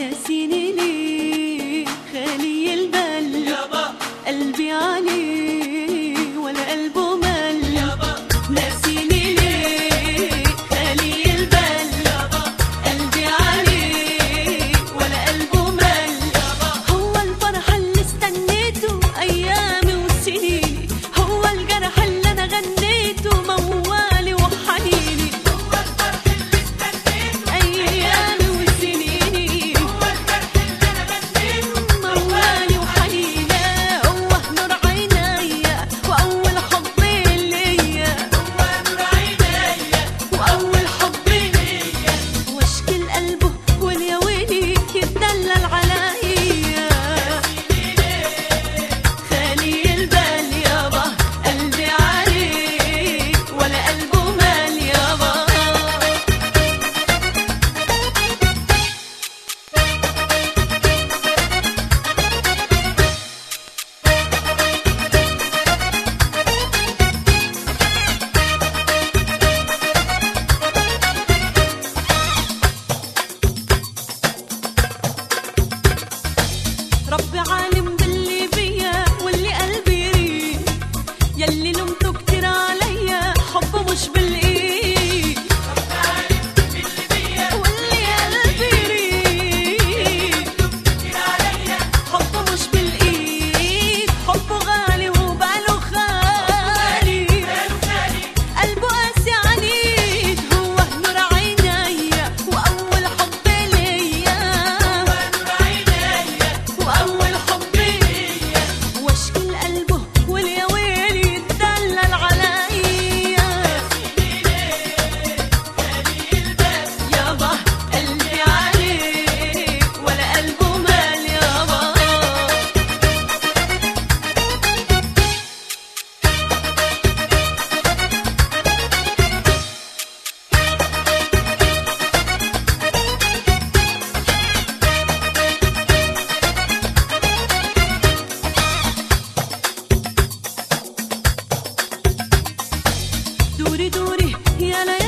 ناسيني ليه خالي البال يابا، قلبي عليه ولا قلبه مال يابا، ناسيني ليه خالي البال يابا، قلبي عليه ولا قلبه مال يابا. هو الفرح اللي استنيته ايامي وسنيني، هو الجرح اللي انا غنيته موالي وحنيني، هو الفرح اللي استنيته ايامي وسنيني، هو الجرح اللي انا غنيته موالي وحنيني. هو نور عينيا واول حب ليا، هو نور عينيا واول حب ليا، واشكي لقلبه ويا ويلي يتدلل عليا. خالي البال يابا، قلبي عليه ولا قلبه مال يابا. ربي عالم باللي بيا واللي قلبي يريد، يلي لومته كتير عليا حبه مش بالايد. ربي عالم باللي بيا واللي قلبي يريد، لومته كتير عليا حبه مش بالايد. حبه غالي وباله خالي، قلبه قاسي عنيد. هو نور عينيا واول حب ليا، هو نور عينيا واول حب ليا، واشكي لقلبه ويا ويلي يتدلل عليا. يابا قلبي عليه ولا قلبه مال يابا. دوري دوري يا ليالي